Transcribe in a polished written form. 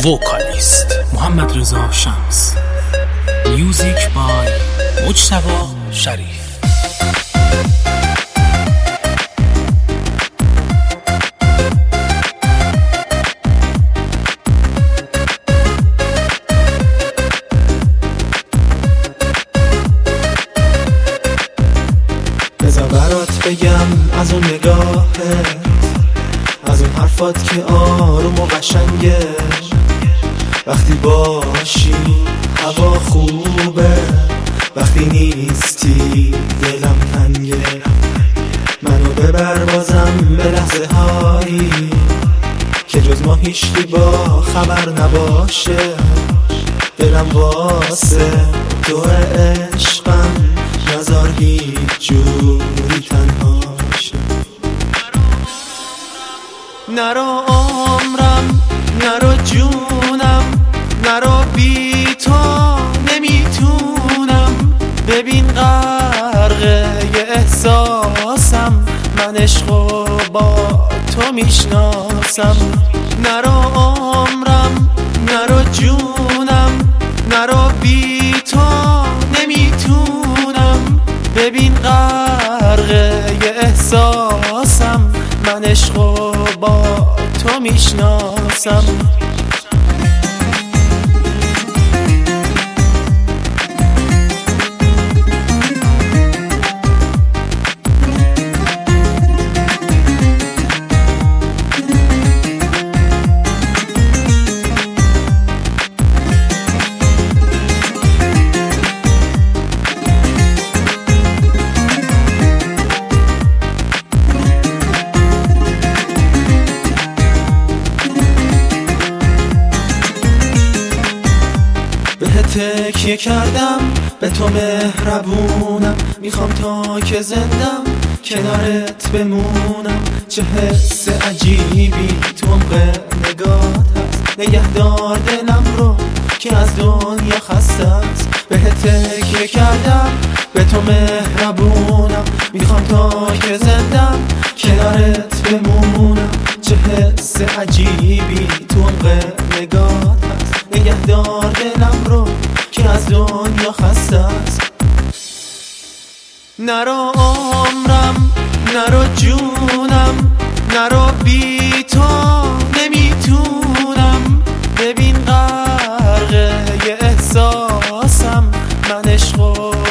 وکالیست محمد رضا شمس، میوزیک بای مجتبی شریف. بذار برات بگم از اون نگاهت، از اون حرفات که آروم و قشنگه. وقتی باشی هوا خوبه، وقتی نیستی دلم تنگه. منو ببر بازم به لحظه هایی که جز ما هیچکی با خبر نباشه. دلم واسه تو عشقم، نذار هیچ جوری تنها شه. نرو عمرم، نرو جونم، نرو بی تو نمیتونم. ببین غرقه یه احساسم، من عشقو با تو میشناسم. نرو عمرم، نرو جونم، نرو بی تو نمیتونم. ببین غرقه یه احساسم، من عشقو با تو میشناسم. تکیه کردم به تو مهربونم، میخوام تا که زندم کنارت بمونم. چه حس عجیبی تو عمق نگات هست، نگهدار دلم رو که از دنیا خسته است. به تکیه کردم به تو مهربونم، میخوام تا که زندم کنارت بمونم. چه حس عجیبی تو عمق نگات هست، نگهدار دلم رو که از دنیا خسته است. نرو عمرم، نرو جونم، نرو بی تو نمیتونم. ببین غرقه یه احساسم، من عشقو